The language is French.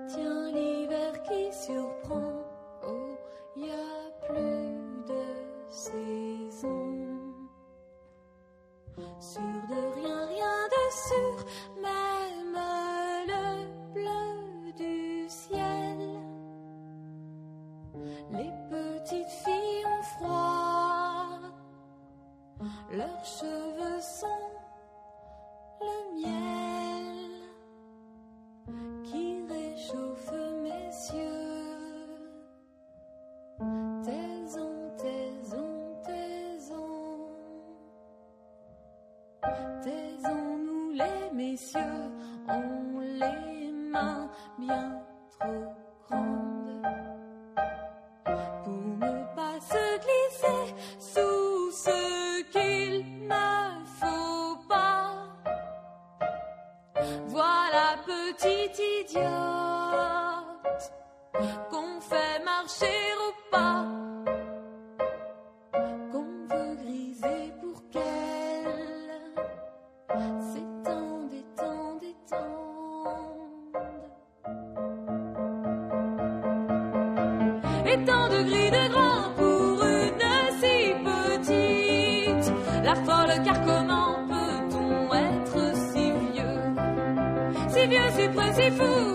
Tiens l'hiver qui surprend, oh, y a plus de saison. Sûr de rien, rien de sûr, même le bleu du ciel. Les petites filles ont froid, leurs cheveux sont le miel qui réchauffe mes cieux. Taisons, taisons, taisons, taisons-nous les messieurs, ont les mains bien trop grandes pour ne pas se glisser sous ce qu'il ne faut pas. Voilà petite idiote qu'on fait marcher au pas, qu'on veut griser pour qu'elle s'étende, étende, étende. Et tant de gris de grand pour une si petite, la folle, car comment peut-on être si vieux, si près, si fou?